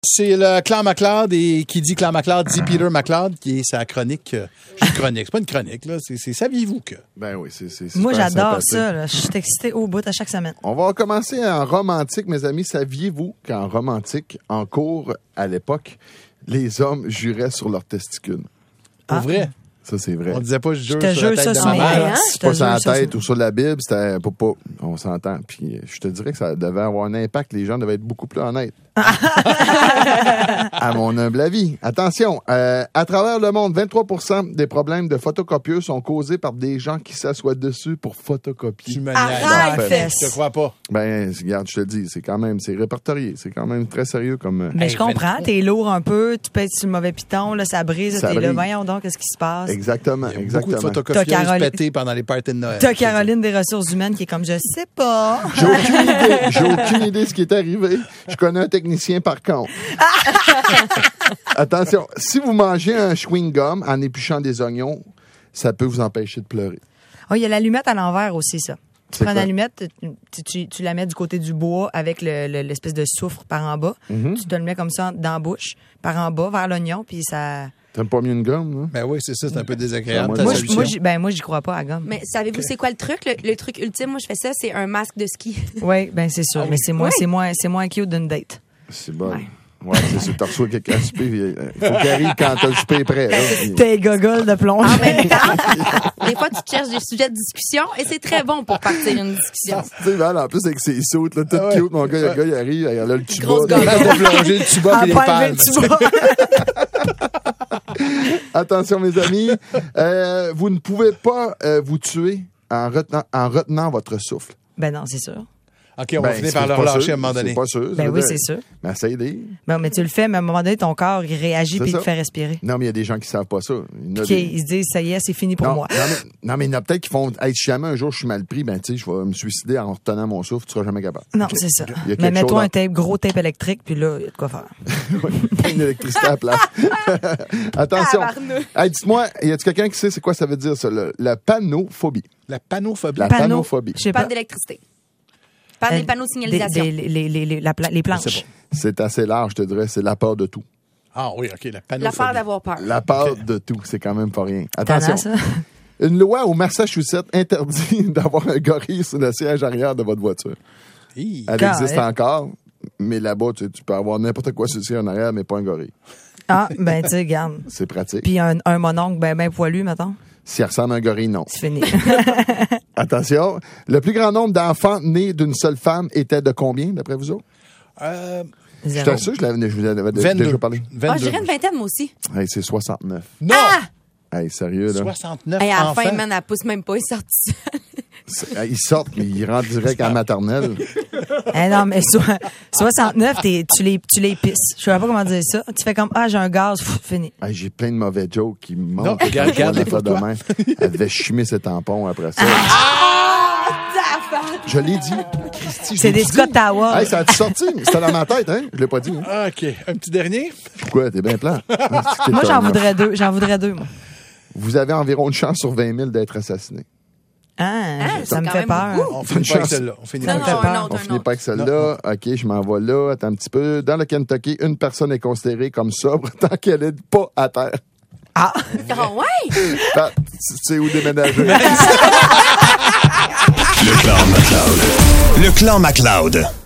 C'est le Clan MacLeod et qui dit Clan MacLeod dit Peter MacLeod qui est sa chronique. C'est pas une chronique, là. C'est saviez-vous que? Ben oui, c'est Moi, super j'adore sympathique. ça. Là. Je suis excitée au bout à chaque semaine. On va commencer en romantique, mes amis. Saviez-vous qu'en romantique, en cours à l'époque, les hommes juraient sur leurs testicules? Pour vrai? Ça, c'est vrai. On disait pas je jure te sur la jure tête ça de sur ma mes mère. mains. C'est pas sur la tête ou sur la Bible, c'était pas. On s'entend. Puis je te dirais que ça devait avoir un impact. Les gens devaient être beaucoup plus honnêtes. À mon humble avis. Attention, à travers le monde, 23% des problèmes de photocopieux sont causés par des gens qui s'assoient dessus pour photocopier. Tu me Arrête, niaises. fesse. Je te crois pas. Ben, regarde, je te le dis, c'est répertorié. C'est quand même très sérieux comme. Mais Hey, je comprends, 23. t'es lourd un peu, tu pètes sur le mauvais piton, là, ça brise, Ça t'es là, brise. voyons donc, qu'est-ce qui se passe? Exactement, Il y a beaucoup de exactement. photocopieuses T'as Caroline- pétées pendant les parties de Noël. T'as Caroline des ressources humaines qui est comme, je sais pas. J'ai aucune idée de ce qui est arrivé. Je connais un technicien par contre. Attention, si vous mangez un chewing-gum en épluchant des oignons, ça peut vous empêcher de pleurer. Oh, il y a l'allumette à l'envers aussi, ça. Tu C'est prends quoi? l'allumette, tu la mets du côté du bois avec l'espèce de soufre par en bas. Mm-hmm. Tu te le mets comme ça dans la bouche, par en bas, vers l'oignon, puis ça... T'aimes pas mieux une gomme, hein? Ben oui, c'est ça, c'est un peu désagréable. Moi, ta Moi, solution. moi, j'y crois pas à la gomme. Mais savez-vous c'est quoi le truc? Le truc ultime, moi, je fais ça, c'est un masque de ski. Oui, ben c'est sûr. Mais c'est moins cute d'une date. C'est bon. Ouais, c'est sûr. T'as reçu quelqu'un à souper. Il faut qu'il arrive quand t'as le souper est prêt. Là. T'es gogole de plonge. En même temps, des fois, tu te cherches des sujets de discussion et c'est très bon pour partir une discussion. Tu sais, Val, en plus, avec ses sautes, là, tout Ah ouais. cute, mon gars, le gars, il arrive, il a le tuba. Grosse là. gomme. Place de plonger le tuba Ah, et les pas palmes. enlever le tuba. Attention, mes amis, vous ne pouvez pas vous tuer en retenant votre souffle. Ben non, c'est sûr. OK, on va Ben, finir c'est par le pas relâcher sûr, à un moment donné. C'est pas sûr. ça Ben veut oui, dire- c'est sûr. Mais essaye d'y. Ben, mais tu le fais, mais à un moment donné, ton corps, il réagit C'est puis il ça. te fait respirer. Non, mais il y a des gens qui savent pas ça. Il y en a Puis des- ils se disent, ça y est, c'est fini pour non, moi. non, mais il y en a peut-être qui font, hey, si jamais un jour je suis mal pris, ben, tu sais, je vais me suicider en retenant mon souffle, tu seras jamais capable. Non, c'est ça. Il y a quelque Mais mets-toi chose un tape, gros tape électrique, puis là, il y a de quoi faire. Pas une électricité à la place. Attention. Tabarnouche. Hey, dites-moi, y a-t-il quelqu'un qui sait c'est quoi ça veut dire, ça, la panophobie? La panophobie. La Panneau, panophobie. je sais Pas pas. d'électricité. Pas des panneaux de signalisation. Les planches. C'est bon. C'est assez large, je te dirais, c'est la peur de tout. Ah oui, OK, la panophobie. L'affaire d'avoir peur. La peur de tout, c'est quand même pas rien. Attention. Tannant, ça. Une loi au Massachusetts interdit d'avoir un gorille sur le siège arrière de votre voiture. Hi. Elle Correct. existe encore, mais là-bas, tu peux avoir n'importe quoi sur le siège en arrière, mais pas un gorille. Ah, ben, tu sais, regarde. C'est pratique. Puis un mononcle ben poilu, mettons. S'il ressemble à un gorille, non. C'est fini. Attention. Le plus grand nombre d'enfants nés d'une seule femme était de combien, d'après vous autres? Je Zéro. t'assure, je vous avais 22. déjà parlé. 22. Ah, je dirais une vingtaine, moi aussi. Hey, c'est 69. Non! Hey, sérieux, là. 69 Hey, à la enfants. fin, man, elle pousse même pas, ils sortent Ils sortent, mais ils rentrent direct en maternelle. Eh non, mais 69, tu les pisses. Je sais pas comment dire ça. Tu fais comme, ah, j'ai un gaz, fini. Hey, j'ai plein de mauvais jokes qui me Non, montrent. regarde-les pour toi. demain. Elle devait chimer ses tampons après ça. Je l'ai dit. Christy, je C'est l'ai des dit. Scott Tower. Hey, ça a-tu sorti? C'était dans ma tête, hein? Je l'ai pas dit. Hein? Ah, OK. Un petit dernier? Pourquoi? T'es bien plat. Moi, j'en voudrais deux. J'en voudrais deux, moi. Vous avez environ une chance sur 20 000 d'être assassiné. Ah, c'est ça me quand fait même peur. beaucoup. On finit Une pas avec chance. celle-là. On finit Non, pas non, avec celle-là. un autre, On un finit autre. pas avec celle-là. OK, je m'en vais là. Attends un petit peu. Dans le Kentucky, une personne est considérée comme sobre tant qu'elle n'est pas à terre. Ah, Ah ouais? Pat, tu sais où déménager? Le clan MacLeod.